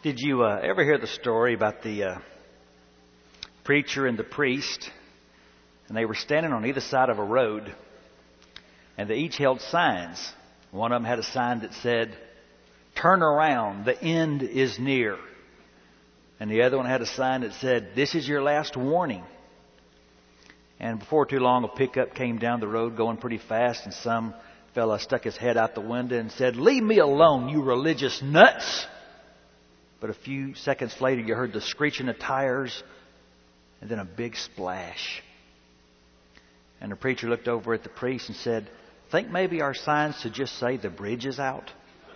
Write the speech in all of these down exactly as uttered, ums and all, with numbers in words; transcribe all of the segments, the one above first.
Did you uh, ever hear the story about the uh, preacher and the priest? And they were standing on either side of a road, and they each held signs. One of them had a sign that said, "Turn around, the end is near." And the other one had a sign that said, "This is your last warning." And before too long, a pickup came down the road going pretty fast, and some fella stuck his head out the window and said, "Leave me alone, you religious nuts." But a few seconds later, you heard the screeching of tires and then a big splash. And the preacher looked over at the priest and said, "Think maybe our signs should just say the bridge is out?"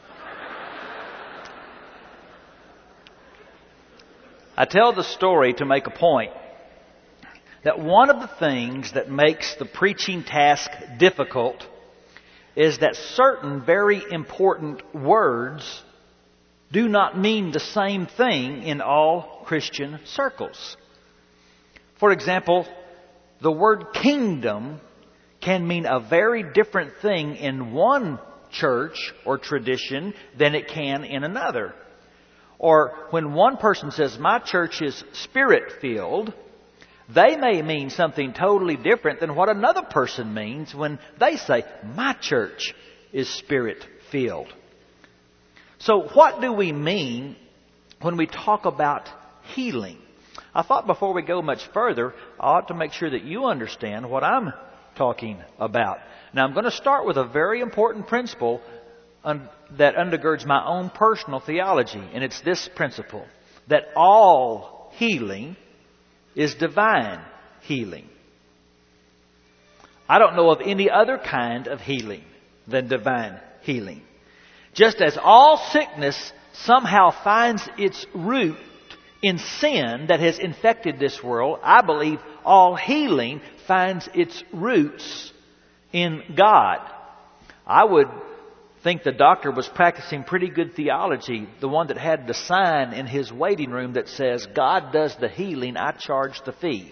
I tell the story to make a point that one of the things that makes the preaching task difficult is that certain very important words do not mean the same thing in all Christian circles. For example, the word kingdom can mean a very different thing in one church or tradition than it can in another. Or when one person says, "My church is spirit-filled," they may mean something totally different than what another person means when they say, "My church is spirit-filled." So what do we mean when we talk about healing? I thought before we go much further, I ought to make sure that you understand what I'm talking about. Now, I'm going to start with a very important principle un- that undergirds my own personal theology, and it's this principle, that all healing is divine healing. I don't know of any other kind of healing than divine healing. Just as all sickness somehow finds its root in sin that has infected this world, I believe all healing finds its roots in God. I would think the doctor was practicing pretty good theology, the one that had the sign in his waiting room that says, "God does the healing, I charge the fee."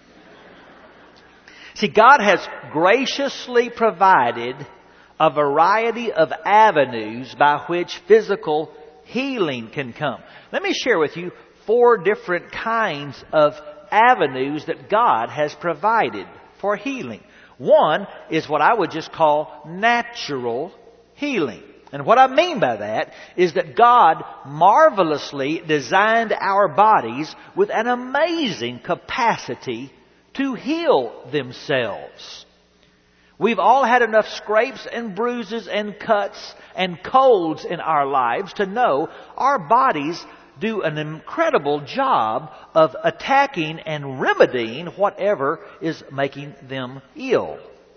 See, God has graciously provided a variety of avenues by which physical healing can come. Let me share with you four different kinds of avenues that God has provided for healing. One is what I would just call natural healing. And what I mean by that is that God marvelously designed our bodies with an amazing capacity to heal themselves. We've all had enough scrapes and bruises and cuts and colds in our lives to know our bodies do an incredible job of attacking and remedying whatever is making them ill.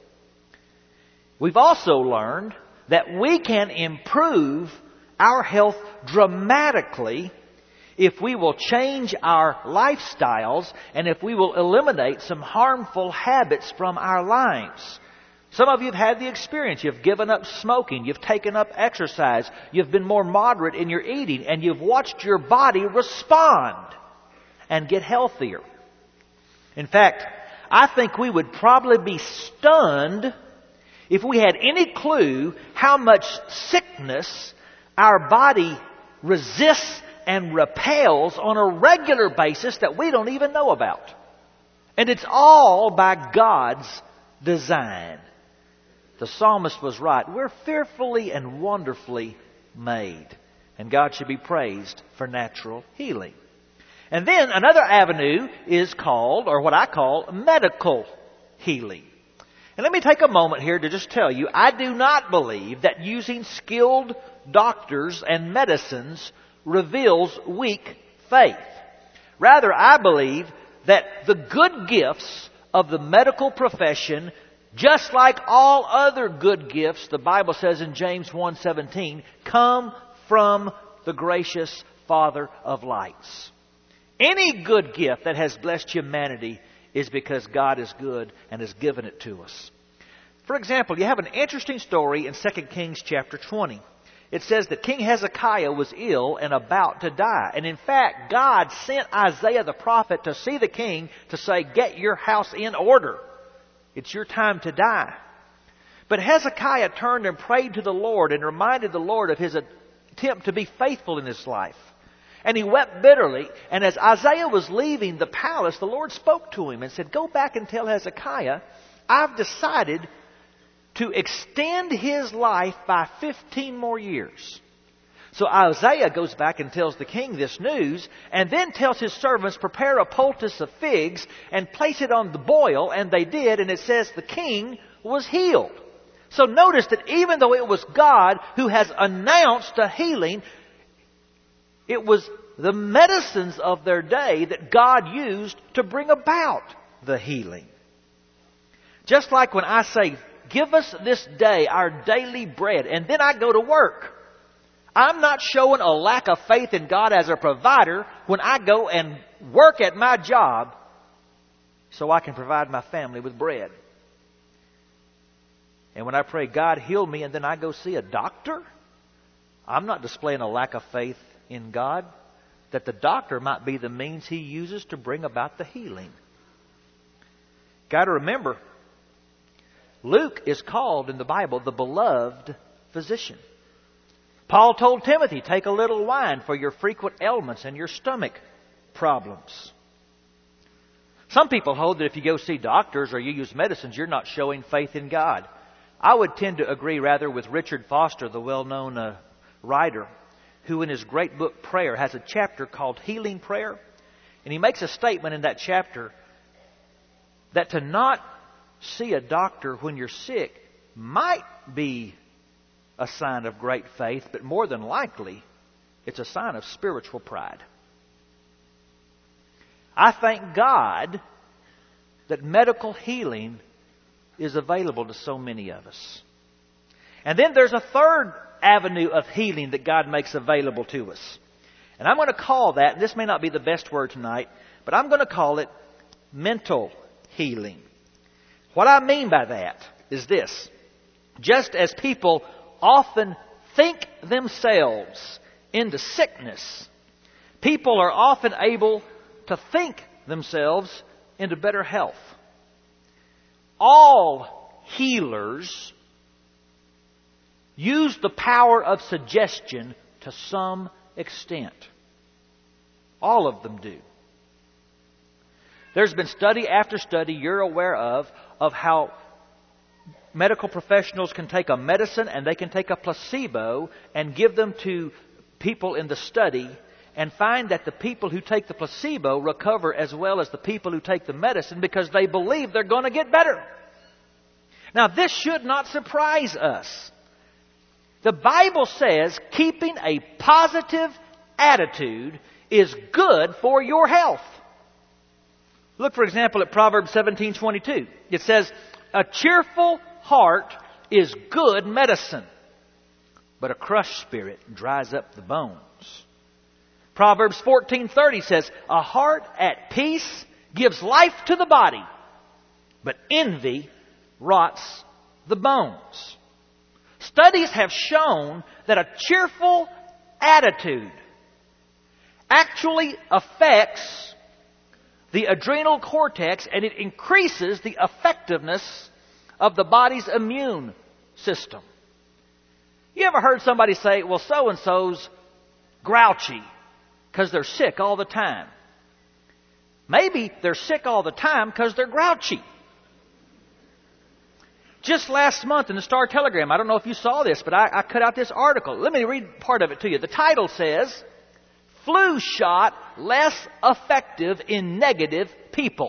We've also learned that we can improve our health dramatically if we will change our lifestyles and if we will eliminate some harmful habits from our lives. Some of you have had the experience. You've given up smoking. You've taken up exercise. You've been more moderate in your eating. And you've watched your body respond and get healthier. In fact, I think we would probably be stunned if we had any clue how much sickness our body resists and repels on a regular basis that we don't even know about. And it's all by God's design. The psalmist was right. We're fearfully and wonderfully made. And God should be praised for natural healing. And then another avenue is called, or what I call, medical healing. And let me take a moment here to just tell you, I do not believe that using skilled doctors and medicines reveals weak faith. Rather, I believe that the good gifts of the medical profession, just like all other good gifts, the Bible says in James one seventeen, come from the gracious Father of lights. Any good gift that has blessed humanity is because God is good and has given it to us. For example, you have an interesting story in Second Kings chapter twenty. It says that King Hezekiah was ill and about to die. And in fact, God sent Isaiah the prophet to see the king to say, "Get your house in order. It's your time to die." But Hezekiah turned and prayed to the Lord and reminded the Lord of his attempt to be faithful in his life. And he wept bitterly. And as Isaiah was leaving the palace, the Lord spoke to him and said, go back and tell Hezekiah, I've decided to extend his life by fifteen more years. So Isaiah goes back and tells the king this news, and then tells his servants, prepare a poultice of figs and place it on the boil, and they did, and it says the king was healed. So notice that even though it was God who has announced a healing, it was the medicines of their day that God used to bring about the healing. Just like when I say, give us this day our daily bread, and then I go to work. I'm not showing a lack of faith in God as a provider when I go and work at my job so I can provide my family with bread. And when I pray, God heal me, and then I go see a doctor, I'm not displaying a lack of faith in God, that the doctor might be the means He uses to bring about the healing. Got to remember, Luke is called in the Bible the beloved physician. Paul told Timothy, take a little wine for your frequent ailments and your stomach problems. Some people hold that if you go see doctors or you use medicines, you're not showing faith in God. I would tend to agree rather with Richard Foster, the well-known uh, writer, who in his great book Prayer has a chapter called Healing Prayer. And he makes a statement in that chapter that to not see a doctor when you're sick might be a sign of great faith, but more than likely, it's a sign of spiritual pride. I thank God that medical healing is available to so many of us. And then there's a third avenue of healing that God makes available to us. And I'm going to call that, and this may not be the best word tonight, but I'm going to call it mental healing. What I mean by that is this. Just as people often think themselves into sickness, people are often able to think themselves into better health. All healers use the power of suggestion to some extent. All of them do. There's been study after study you're aware of, of how medical professionals can take a medicine and they can take a placebo and give them to people in the study and find that the people who take the placebo recover as well as the people who take the medicine because they believe they're going to get better. Now, this should not surprise us. The Bible says keeping a positive attitude is good for your health. Look, for example, at Proverbs seventeen twenty-two. It says, a cheerful heart is good medicine, but a crushed spirit dries up the bones. Proverbs fourteen thirty says, a heart at peace gives life to the body, but envy rots the bones. Studies have shown that a cheerful attitude actually affects the adrenal cortex, and it increases the effectiveness of the body's immune system. You ever heard somebody say, well, so-and-so's grouchy because they're sick all the time? Maybe they're sick all the time because they're grouchy. Just last month in the Star Telegram, I don't know if you saw this, but I, I cut out this article. Let me read part of it to you. The title says, flu shot less effective in negative people.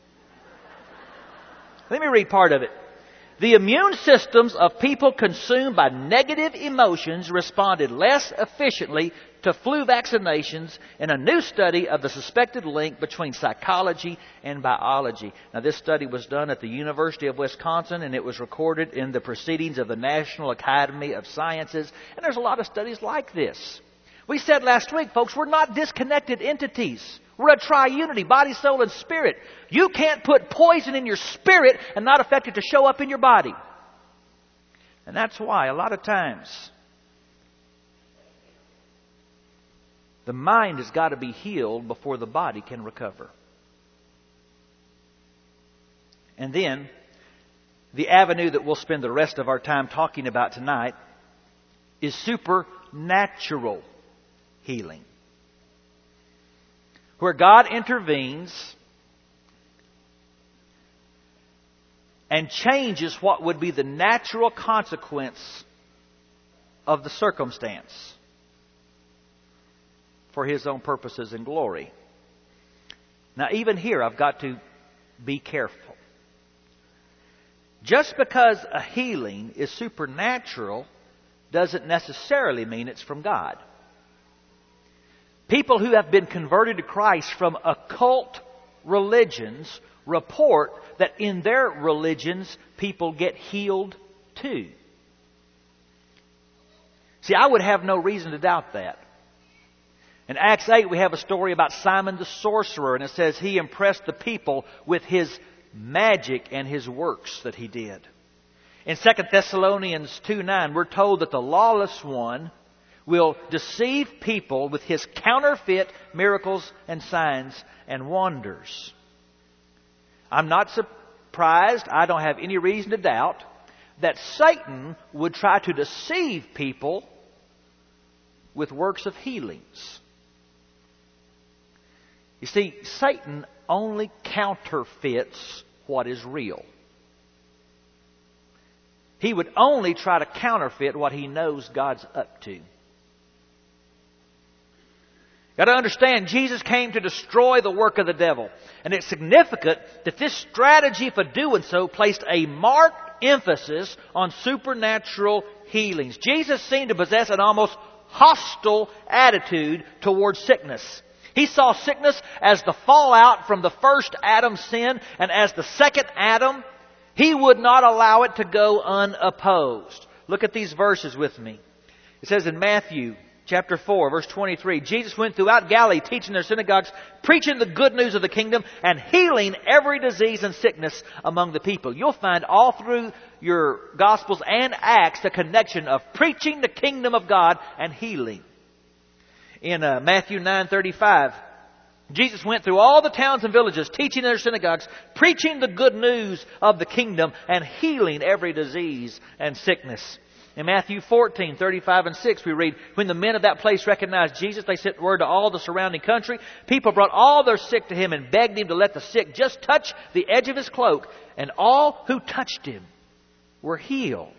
Let me read part of it. The immune systems of people consumed by negative emotions responded less efficiently to flu vaccinations in a new study of the suspected link between psychology and biology. Now, this study was done at the University of Wisconsin, and it was recorded in the Proceedings of the National Academy of Sciences. And there's a lot of studies like this. We said last week, folks, we're not disconnected entities. We're a triunity, body, soul, and spirit. You can't put poison in your spirit and not affect it to show up in your body. And that's why a lot of times the mind has got to be healed before the body can recover. And then, the avenue that we'll spend the rest of our time talking about tonight is supernatural healing. where God intervenes and changes what would be the natural consequence of the circumstance for His own purposes and glory. Now, even here, I've got to be careful. Just because a healing is supernatural doesn't necessarily mean it's from God. People who have been converted to Christ from occult religions report that in their religions people get healed too. See, I would have no reason to doubt that. In Acts eight, we have a story about Simon the sorcerer, and it says he impressed the people with his magic and his works that he did. In Second Thessalonians two nine, we're told that the lawless one will deceive people with his counterfeit miracles and signs and wonders. I'm not surprised, I don't have any reason to doubt, that Satan would try to deceive people with works of healings. You see, Satan only counterfeits what is real. He would only try to counterfeit what he knows God's up to. Got to understand, Jesus came to destroy the work of the devil. And it's significant that this strategy for doing so placed a marked emphasis on supernatural healings. Jesus seemed to possess an almost hostile attitude towards sickness. He saw sickness as the fallout from the first Adam's sin, and as the second Adam, He would not allow it to go unopposed. Look at these verses with me. It says in Matthew chapter four, verse twenty-three, Jesus went throughout Galilee, teaching their synagogues, preaching the good news of the kingdom, and healing every disease and sickness among the people. You'll find all through your Gospels and Acts the connection of preaching the kingdom of God and healing. In uh, Matthew nine thirty-five, Jesus went through all the towns and villages, teaching in their synagogues, preaching the good news of the kingdom, and healing every disease and sickness. In Matthew fourteen thirty-five and six, we read, when the men of that place recognized Jesus, they sent word to all the surrounding country. People brought all their sick to Him and begged Him to let the sick just touch the edge of His cloak. And all who touched Him were healed.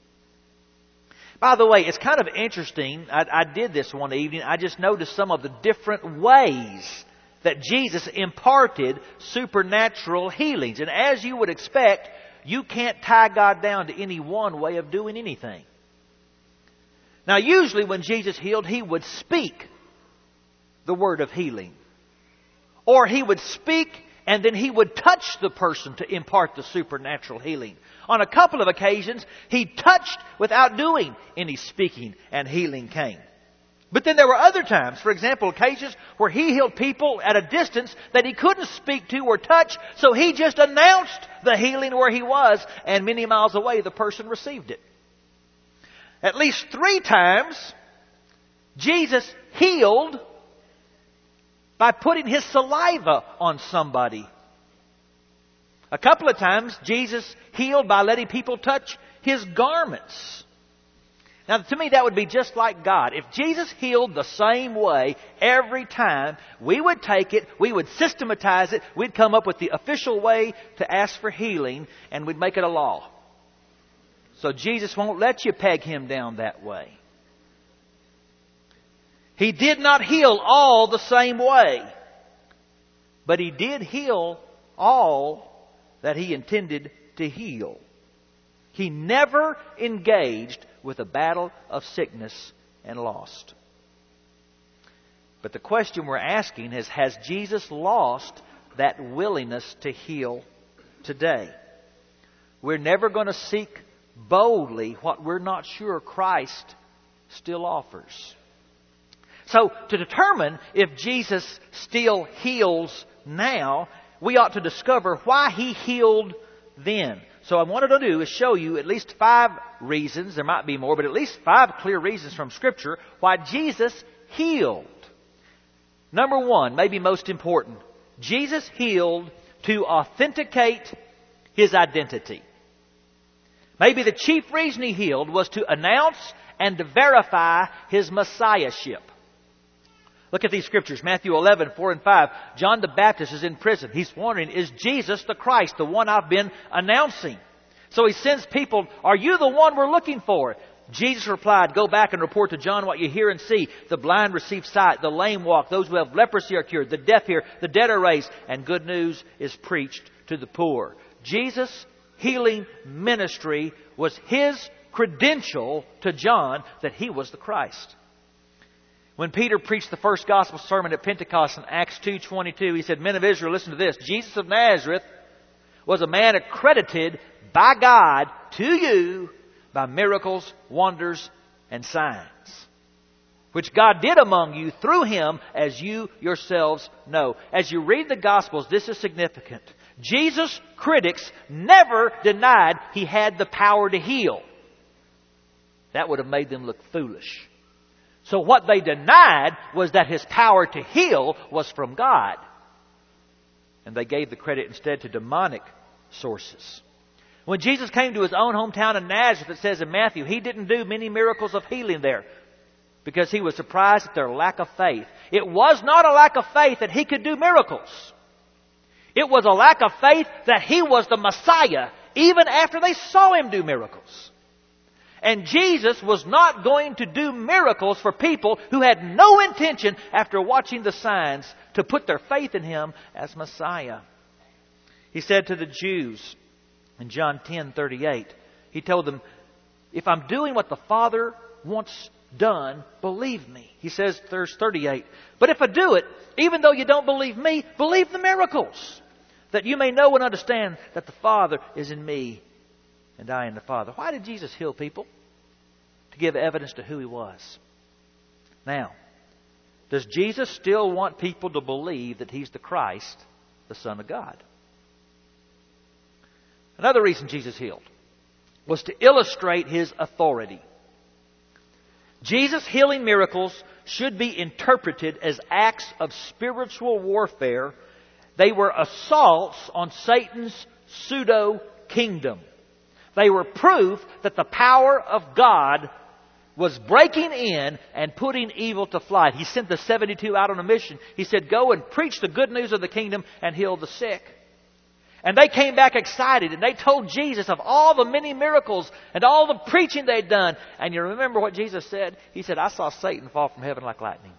By the way, it's kind of interesting. I, I did this one evening. I just noticed some of the different ways that Jesus imparted supernatural healings. And as you would expect, you can't tie God down to any one way of doing anything. Now, usually when Jesus healed, He would speak the word of healing. Or He would speak and then He would touch the person to impart the supernatural healing. On a couple of occasions, He touched without doing any speaking, and healing came. But then there were other times, for example, occasions where He healed people at a distance that He couldn't speak to or touch, so He just announced the healing where He was, and many miles away the person received it. At least three times, Jesus healed by putting His saliva on somebody. A couple of times, Jesus healed by letting people touch His garments. Now, to me, that would be just like God. If Jesus healed the same way every time, we would take it, we would systematize it, we'd come up with the official way to ask for healing, and we'd make it a law. So Jesus won't let you peg Him down that way. He did not heal all the same way, but He did heal all that He intended to heal. He never engaged with a battle of sickness and lost. But the question we're asking is, has Jesus lost that willingness to heal today? We're never going to seek boldly what we're not sure Christ still offers. So, to determine if Jesus still heals now, we ought to discover why He healed then. So I wanted to do is show you at least five reasons, there might be more, but at least five clear reasons from Scripture why Jesus healed. Number one, maybe most important, Jesus healed to authenticate His identity. Maybe the chief reason He healed was to announce and to verify His messiahship. Look at these scriptures. Matthew eleven, four and five. John the Baptist is in prison. He's wondering, is Jesus the Christ, the one I've been announcing? So he sends people, are you the one we're looking for? Jesus replied, go back and report to John what you hear and see. The blind receive sight, the lame walk, those who have leprosy are cured, the deaf hear, the dead are raised, and good news is preached to the poor. Jesus' healing ministry was his credential to John that he was the Christ. When Peter preached the first gospel sermon at Pentecost in Acts two twenty-two, he said, men of Israel, listen to this. Jesus of Nazareth was a man accredited by God to you by miracles, wonders, and signs, which God did among you through him, as you yourselves know. As you read the Gospels, this is significant. Jesus' critics never denied he had the power to heal. That would have made them look foolish. So what they denied was that his power to heal was from God. And they gave the credit instead to demonic sources. When Jesus came to his own hometown of Nazareth, it says in Matthew, he didn't do many miracles of healing there because he was surprised at their lack of faith. It was not a lack of faith that he could do miracles. It was a lack of faith that he was the Messiah, even after they saw him do miracles. And Jesus was not going to do miracles for people who had no intention, after watching the signs, to put their faith in him as Messiah. He said to the Jews in John ten thirty-eight, he told them, if I'm doing what the Father wants done, believe me. He says, verse thirty-eight, but if I do it, even though you don't believe me, believe the miracles, that you may know and understand that the Father is in me and I in the Father. Why did Jesus heal people? To give evidence to who he was. Now, does Jesus still want people to believe that he's the Christ, the Son of God? Another reason Jesus healed was to illustrate his authority. Jesus' healing miracles should be interpreted as acts of spiritual warfare. They were assaults on Satan's pseudo-kingdom. They were proof that the power of God was breaking in and putting evil to flight. He sent the seventy-two out on a mission. He said, go and preach the good news of the kingdom and heal the sick. And they came back excited, and they told Jesus of all the many miracles and all the preaching they'd done. And you remember what Jesus said? He said, I saw Satan fall from heaven like lightning.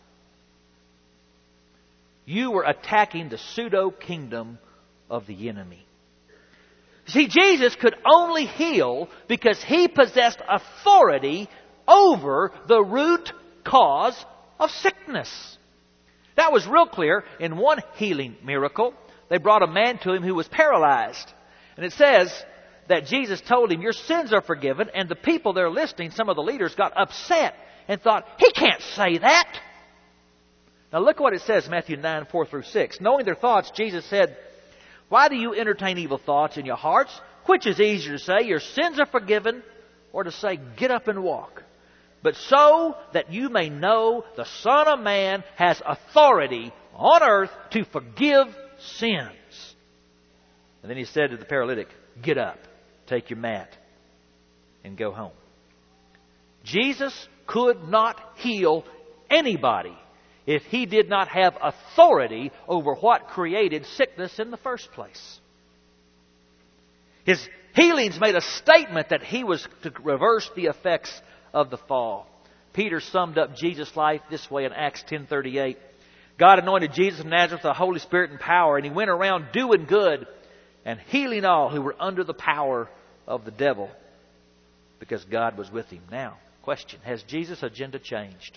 You were attacking the pseudo-kingdom of the enemy. See, Jesus could only heal because he possessed authority over the root cause of sickness. That was real clear in one healing miracle. They brought a man to him who was paralyzed. And it says that Jesus told him, your sins are forgiven. And the people there listening, some of the leaders, got upset and thought, he can't say that. Now look what it says, Matthew nine, four through six. Knowing their thoughts, Jesus said, why do you entertain evil thoughts in your hearts? Which is easier to say, your sins are forgiven, or to say, get up and walk? But so that you may know the Son of Man has authority on earth to forgive sins. And then he said to the paralytic, get up, take your mat, and go home. Jesus could not heal anybody if he did not have authority over what created sickness in the first place. His healings made a statement that he was to reverse the effects of the fall. Peter summed up Jesus' life this way in Acts ten thirty-eight. God anointed Jesus of Nazareth with the Holy Spirit and power, and he went around doing good and healing all who were under the power of the devil, because God was with him. Now, question, has Jesus' agenda changed?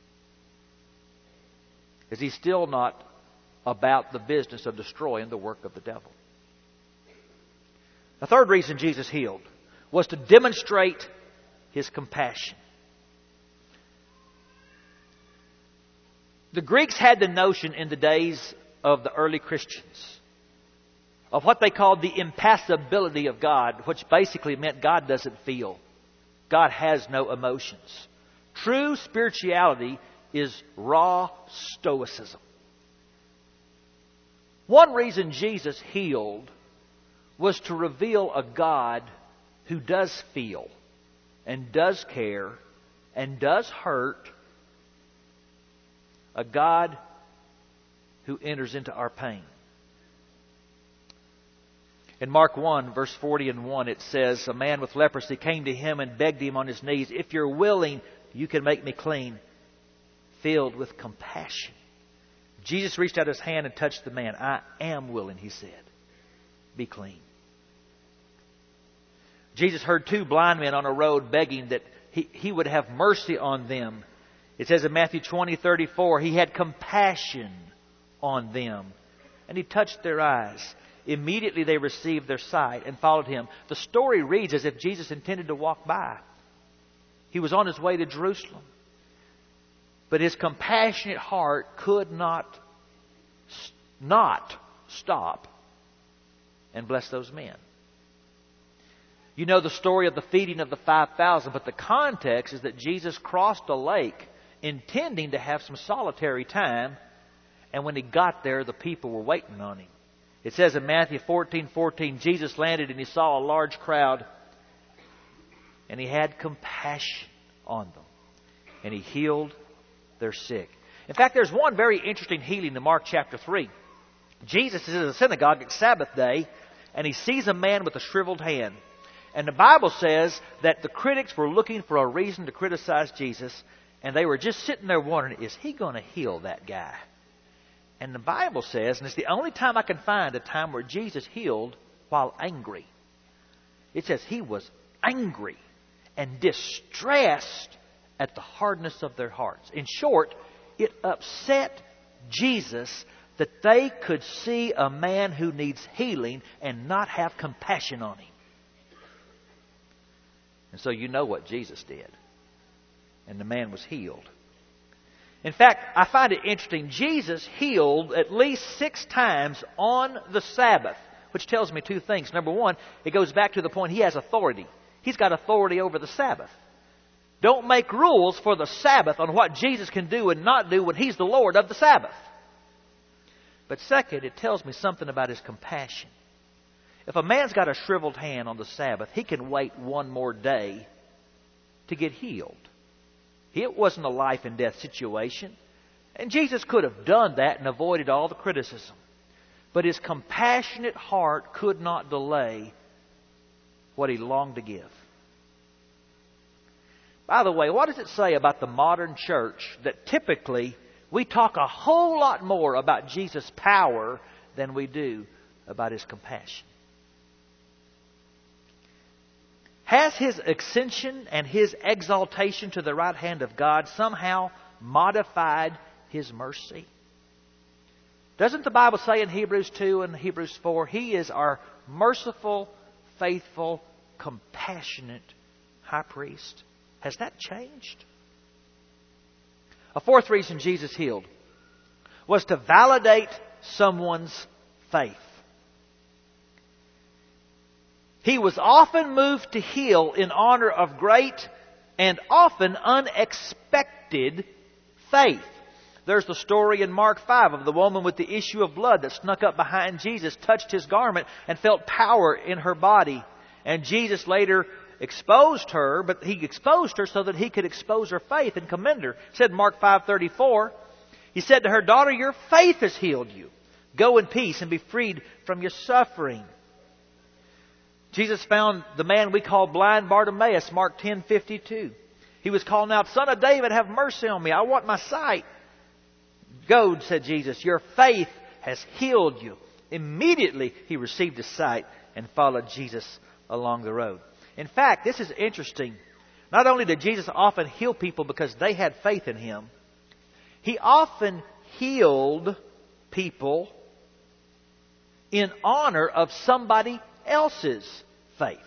Is he still not about the business of destroying the work of the devil? The third reason Jesus healed was to demonstrate his compassion. The Greeks had the notion in the days of the early Christians of what they called the impassibility of God, which basically meant God doesn't feel. God has no emotions. True spirituality is raw stoicism. One reason Jesus healed was to reveal a God who does feel and does care and does hurt, A God who enters into our pain. In Mark one, verse forty and one, it says, a man with leprosy came to him and begged him on his knees, if you're willing, you can make me clean. Filled with compassion, Jesus reached out his hand and touched the man. I am willing, he said. Be clean. Jesus heard two blind men on a road begging that he, he would have mercy on them. It says in Matthew twenty thirty-four, he had compassion on them. And he touched their eyes. Immediately they received their sight and followed him. The story reads as if Jesus intended to walk by. He was on his way to Jerusalem. But his compassionate heart could not, not stop and bless those men. You know the story of the feeding of the five thousand, but the context is that Jesus crossed a lake intending to have some solitary time, and when he got there, the people were waiting on him. It says in Matthew fourteen fourteen, Jesus landed and he saw a large crowd, and he had compassion on them, and he healed their sick. In fact, there's one very interesting healing in Mark chapter three. Jesus is in a synagogue at Sabbath day, and he sees a man with a shriveled hand. And the Bible says that the critics were looking for a reason to criticize Jesus, and they were just sitting there wondering, is he going to heal that guy? And the Bible says, and it's the only time I can find a time where Jesus healed while angry. It says he was angry and distressed at the hardness of their hearts. In short, it upset Jesus that they could see a man who needs healing and not have compassion on him. And so you know what Jesus did. And the man was healed. In fact, I find it interesting. Jesus healed at least six times on the Sabbath, which tells me two things. Number one, it goes back to the point he has authority. He's got authority over the Sabbath. Don't make rules for the Sabbath on what Jesus can do and not do when He's the Lord of the Sabbath. But second, it tells me something about His compassion. If a man's got a shriveled hand on the Sabbath, he can wait one more day to get healed. It wasn't a life and death situation. And Jesus could have done that and avoided all the criticism. But His compassionate heart could not delay what He longed to give. By the way, what does it say about the modern church that typically we talk a whole lot more about Jesus' power than we do about His compassion? Has His ascension and His exaltation to the right hand of God somehow modified His mercy? Doesn't the Bible say in Hebrews two and Hebrews four, He is our merciful, faithful, compassionate high priest? Has that changed? A fourth reason Jesus healed was to validate someone's faith. He was often moved to heal in honor of great and often unexpected faith. There's the story in Mark five of the woman with the issue of blood that snuck up behind Jesus, touched His garment, and felt power in her body. And Jesus later exposed her, but He exposed her so that He could expose her faith and commend her. It said in Mark five thirty-four, He said to her, "Daughter, your faith has healed you. Go in peace and be freed from your suffering." Jesus found the man we call blind Bartimaeus, Mark ten fifty-two. He was calling out, "Son of David, have mercy on me. I want my sight." "Go," said Jesus, "your faith has healed you." Immediately he received his sight and followed Jesus along the road. In fact, this is interesting. Not only did Jesus often heal people because they had faith in Him, He often healed people in honor of somebody else's faith.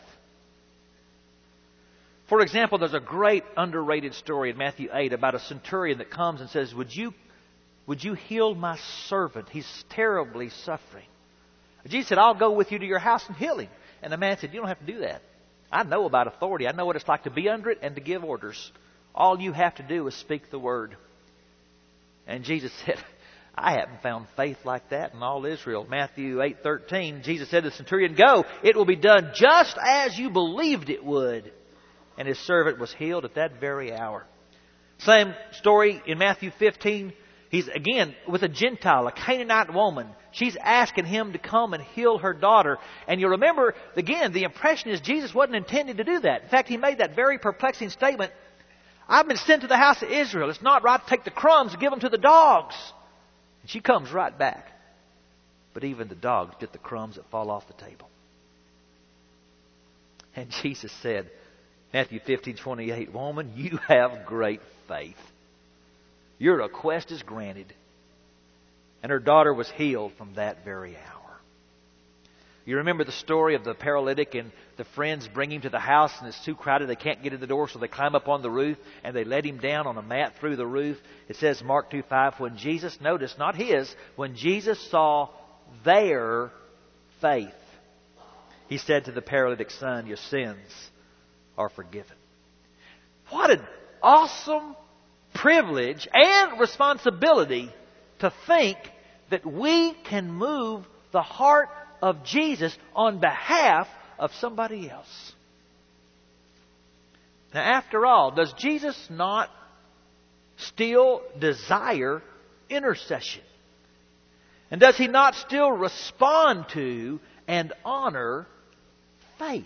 For example, there's a great underrated story in Matthew eight about a centurion that comes and says, Would you, would you heal my servant? He's terribly suffering. Jesus said, "I'll go with you to your house and heal him." And the man said, "You don't have to do that. I know about authority. I know what it's like to be under it and to give orders. All you have to do is speak the word." And Jesus said, "I haven't found faith like that in all Israel." Matthew eight thirteen, Jesus said to the centurion, "Go, it will be done just as you believed it would." And his servant was healed at that very hour. Same story in Matthew fifteen. He's, again, with a Gentile, a Canaanite woman. She's asking him to come and heal her daughter. And you remember, again, the impression is Jesus wasn't intending to do that. In fact, he made that very perplexing statement, I've been sent to the house of Israel. It's not right to take the crumbs and give them to the dogs. And she comes right back. But even the dogs get the crumbs that fall off the table. And Jesus said, Matthew fifteen twenty-eight, woman, you have great faith. Your request is granted. And her daughter was healed from that very hour. You remember the story of the paralytic and the friends bring him to the house and it's too crowded. They can't get in the door, so they climb up on the roof and they let him down on a mat through the roof. It says, Mark two five, when Jesus, notice, not his, when Jesus saw their faith, he said to the paralytic son, your sins are forgiven. What an awesome privilege and responsibility to think that we can move the heart of Jesus on behalf of somebody else. Now, after all, does Jesus not still desire intercession? And does He not still respond to and honor faith?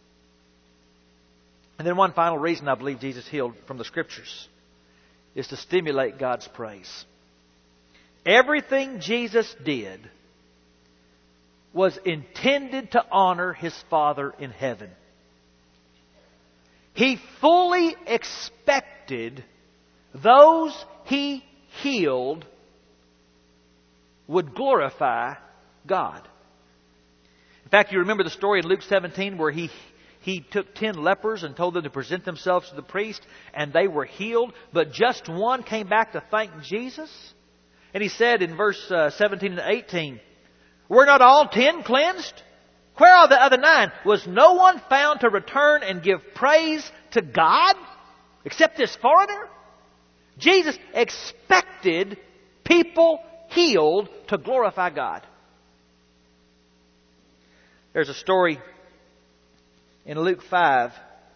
And then one final reason I believe Jesus healed from the Scriptures is to stimulate God's praise. Everything Jesus did was intended to honor His Father in heaven. He fully expected those He healed would glorify God. In fact, you remember the story in Luke seventeen where He He took ten lepers and told them to present themselves to the priest, and they were healed, but just one came back to thank Jesus. And He said in verse uh, seventeen and eighteen, were not all ten cleansed? Where are the other nine? Was no one found to return and give praise to God except this foreigner? Jesus expected people healed to glorify God. There's a story in Luke five,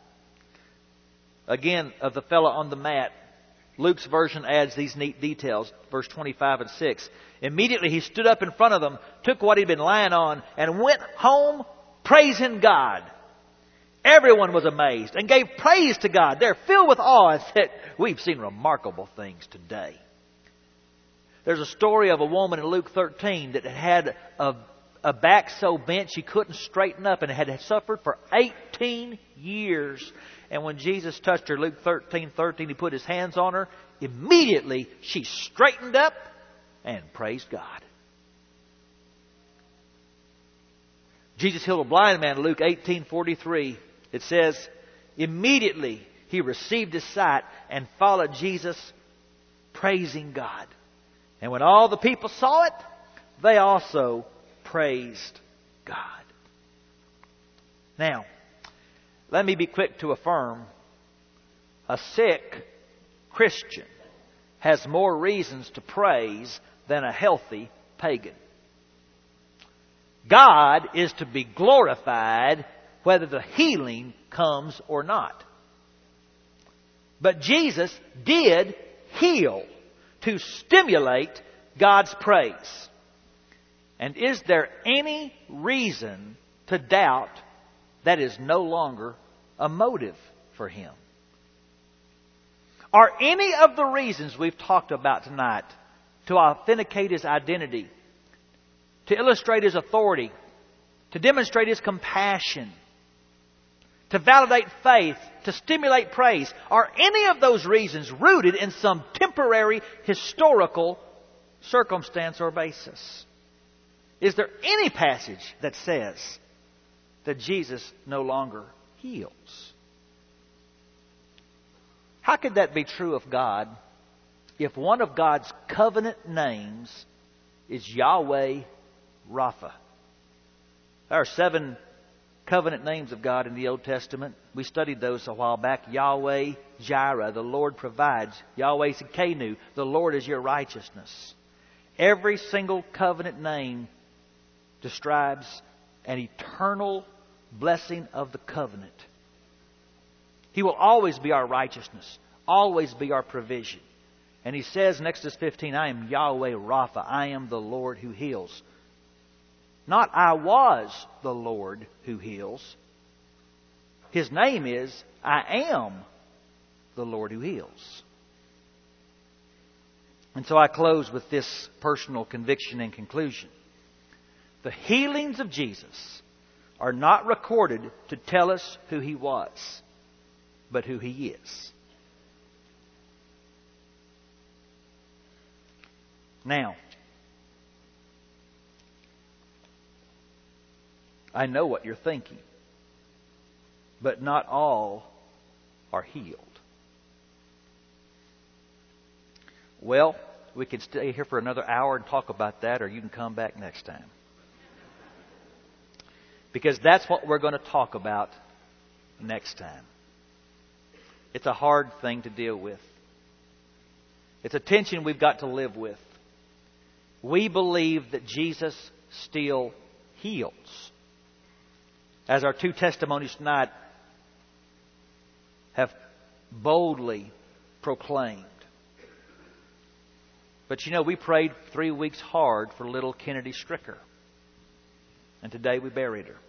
again, of the fellow on the mat. Luke's version adds these neat details, verse twenty-five and six. Immediately he stood up in front of them, took what he'd been lying on, and went home praising God. Everyone was amazed and gave praise to God. They're filled with awe and said, we've seen remarkable things today. There's a story of a woman in Luke thirteen that had a, a back so bent she couldn't straighten up and had suffered for eighteen years. And when Jesus touched her, Luke thirteen thirteen, He put His hands on her. Immediately she straightened up and praised God. Jesus healed a blind man in Luke eighteen forty-three. It says, immediately he received his sight and followed Jesus, praising God. And when all the people saw it, they also praised God. Now, let me be quick to affirm, a sick Christian has more reasons to praise than a healthy pagan. God is to be glorified whether the healing comes or not. But Jesus did heal to stimulate God's praise. And is there any reason to doubt that is no longer a motive for Him? Are any of the reasons we've talked about tonight to authenticate His identity, to illustrate His authority, to demonstrate His compassion, to validate faith, to stimulate praise, are any of those reasons rooted in some temporary historical circumstance or basis? Is there any passage that says that Jesus no longer heals? How could that be true of God if one of God's covenant names is Yahweh Rapha? There are seven covenant names of God in the Old Testament. We studied those a while back. Yahweh Jireh, the Lord provides. Yahweh Sekenu, the Lord is your righteousness. Every single covenant name describes an eternal blessing of the covenant. He will always be our righteousness, always be our provision. And He says in Exodus fifteen, I am Yahweh Rapha. I am the Lord who heals. Not I was the Lord who heals. His name is I am the Lord who heals. And so I close with this personal conviction and conclusion. The healings of Jesus are not recorded to tell us who He was, but who He is. Now, I know what you're thinking, but not all are healed. Well, we could stay here for another hour and talk about that, or you can come back next time. Because that's what we're going to talk about next time. It's a hard thing to deal with. It's a tension we've got to live with. We believe that Jesus still heals. As our two testimonies tonight have boldly proclaimed. But you know, we prayed three weeks hard for little Kennedy Stricker. And today we buried her.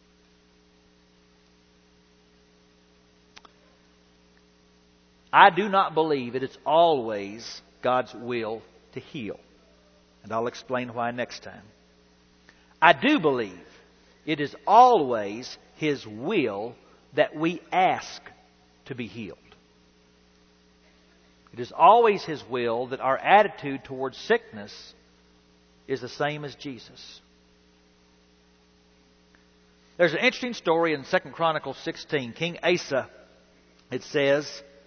I do not believe it is always God's will to heal. And I'll explain why next time. I do believe it is always His will that we ask to be healed. It is always His will that our attitude towards sickness is the same as Jesus. There's an interesting story in Second Chronicles sixteen. King Asa, it says,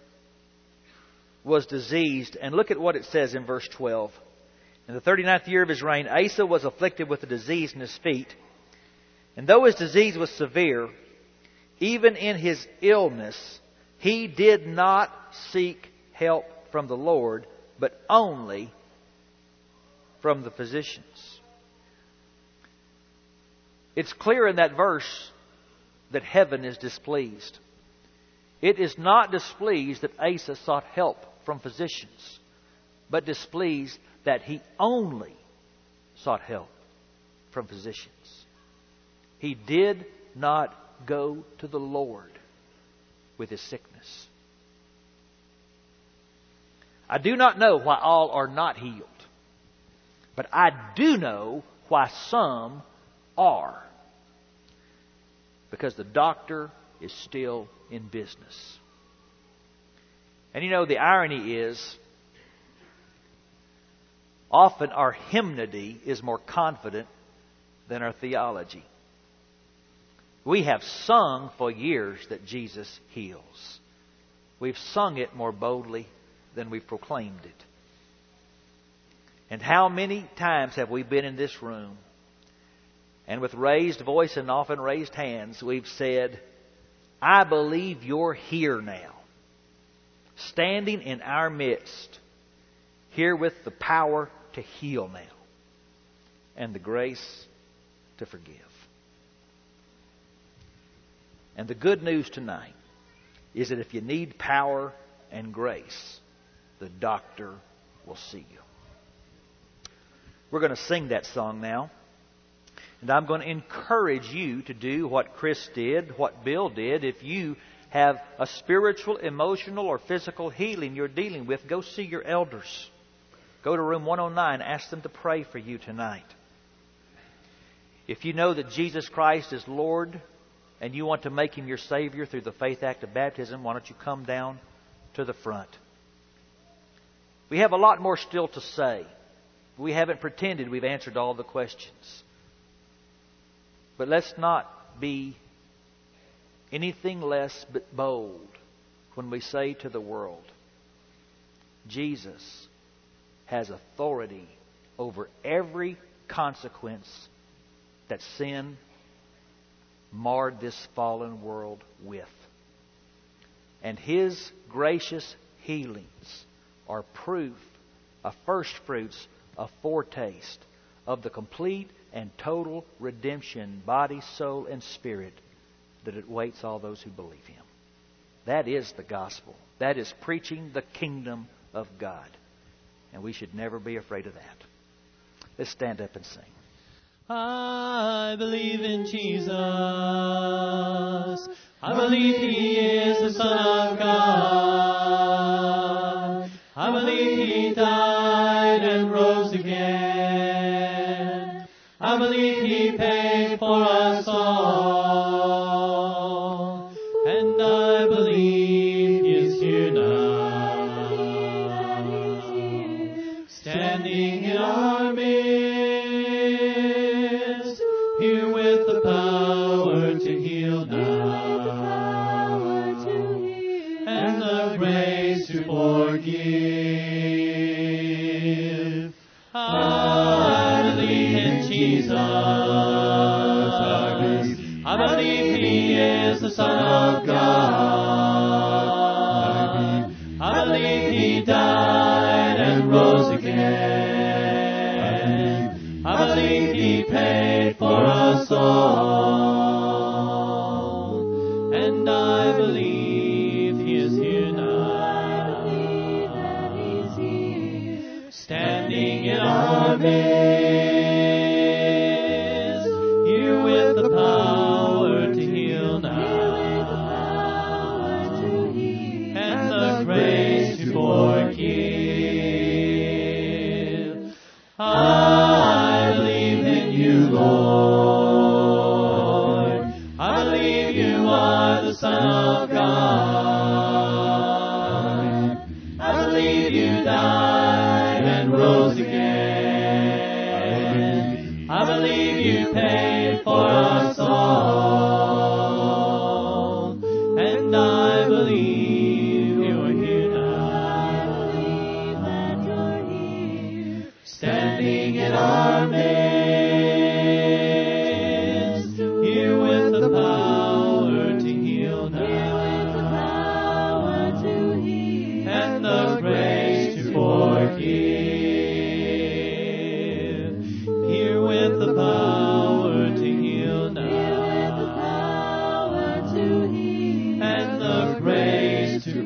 was diseased. And look at what it says in verse twelve. In the thirty-ninth year of his reign, Asa was afflicted with a disease in his feet. And though his disease was severe, even in his illness, he did not seek help from the Lord, but only from the physicians. It's clear in that verse that heaven is displeased. It is not displeased that Asa sought help from physicians, but displeased that he only sought help from physicians. He did not go to the Lord with his sickness. I do not know why all are not healed, but I do know why some are. Because the doctor is still in business. And you know, the irony is, often our hymnody is more confident than our theology. We have sung for years that Jesus heals. We've sung it more boldly than we've proclaimed it. And how many times have we been in this room, and with raised voice and often raised hands, we've said, I believe you're here now, standing in our midst, here with the power to heal now, and the grace to forgive. And the good news tonight is that if you need power and grace, the doctor will see you. We're going to sing that song now. And I'm going to encourage you to do what Chris did, what Bill did. If you have a spiritual, emotional, or physical healing you're dealing with, go see your elders. Go to room one oh nine. Ask them to pray for you tonight. If you know that Jesus Christ is Lord and you want to make Him your Savior through the faith act of baptism, why don't you come down to the front? We have a lot more still to say. We haven't pretended we've answered all the questions. But let's not be anything less but bold when we say to the world, Jesus has authority over every consequence that sin marred this fallen world with. And His gracious healings are proof, a first fruits, a foretaste of the complete and total redemption, body, soul, and spirit, that it awaits all those who believe Him. That is the gospel. That is preaching the kingdom of God. And we should never be afraid of that. Let's stand up and sing. I believe in Jesus. I believe He is the Son of God. I believe He died and rose again. I believe He paid for us all. And I believe He is here now, standing in our midst, here with the power to heal now, and the grace to forgive. I believe in Jesus. I believe He is the Son of God. I believe He died and rose again. I believe He paid for us all. And I believe He is here now, standing in our midst, here with the power to heal now, and the grace to forgive. I believe in you, Lord. I believe you are the Son of God. I believe you died and rose again. I believe you paid for us all. And I believe you're here now, standing in our midst, here with the power to heal now, and the grace to forgive, here with the power to heal now, and the grace to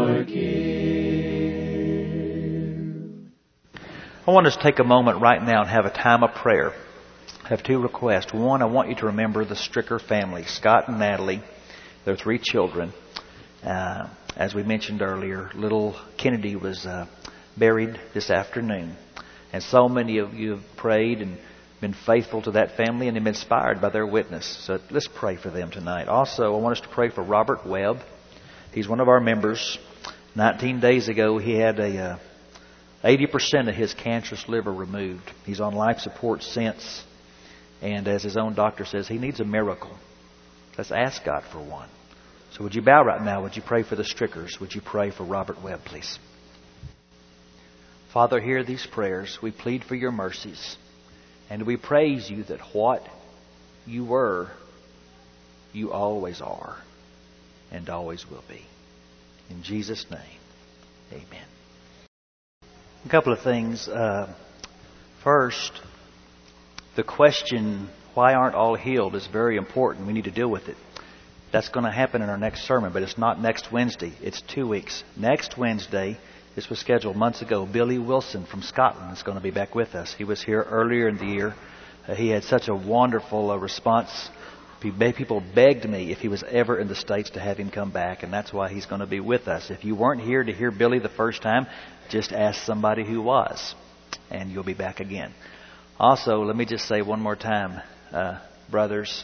forgive. I want us to take a moment right now and have a time of prayer. I have two requests. One, I want you to remember the Stricker family, Scott and Natalie, their three children. Uh, as we mentioned earlier, little Kennedy was uh, buried this afternoon. And so many of you have prayed and been faithful to that family and have been inspired by their witness. So let's pray for them tonight. Also, I want us to pray for Robert Webb. He's one of our members. Nineteen days ago, he had a uh, eighty percent of his cancerous liver removed. He's on life support since. And as his own doctor says, he needs a miracle. Let's ask God for one. So would you bow right now? Would you pray for the Strickers? Would you pray for Robert Webb, please? Father, hear these prayers. We plead for your mercies. And we praise you that what you were, you always are and always will be. In Jesus' name, amen. A couple of things. Uh, first, the question, why aren't all healed, is very important. We need to deal with it. That's going to happen in our next sermon, but it's not next Wednesday. It's two weeks. Next Wednesday, this was scheduled months ago, Billy Wilson from Scotland is going to be back with us. He was here earlier in the year. Uh, he had such a wonderful uh, response. People begged me if he was ever in the States to have him come back, and that's why he's going to be with us. If you weren't here to hear Billy the first time, just ask somebody who was, and you'll be back again. Also, let me just say one more time, uh, brothers,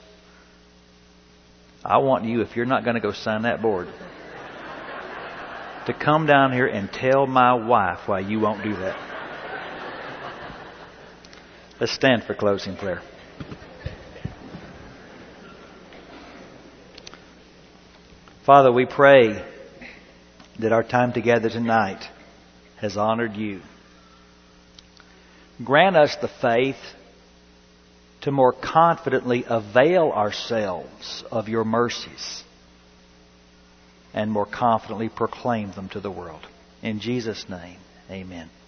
I want you, if you're not going to go sign that board, to come down here and tell my wife why you won't do that. Let's stand for closing prayer. Father, we pray that our time together tonight has honored you. Grant us the faith to more confidently avail ourselves of your mercies and more confidently proclaim them to the world. In Jesus' name, amen.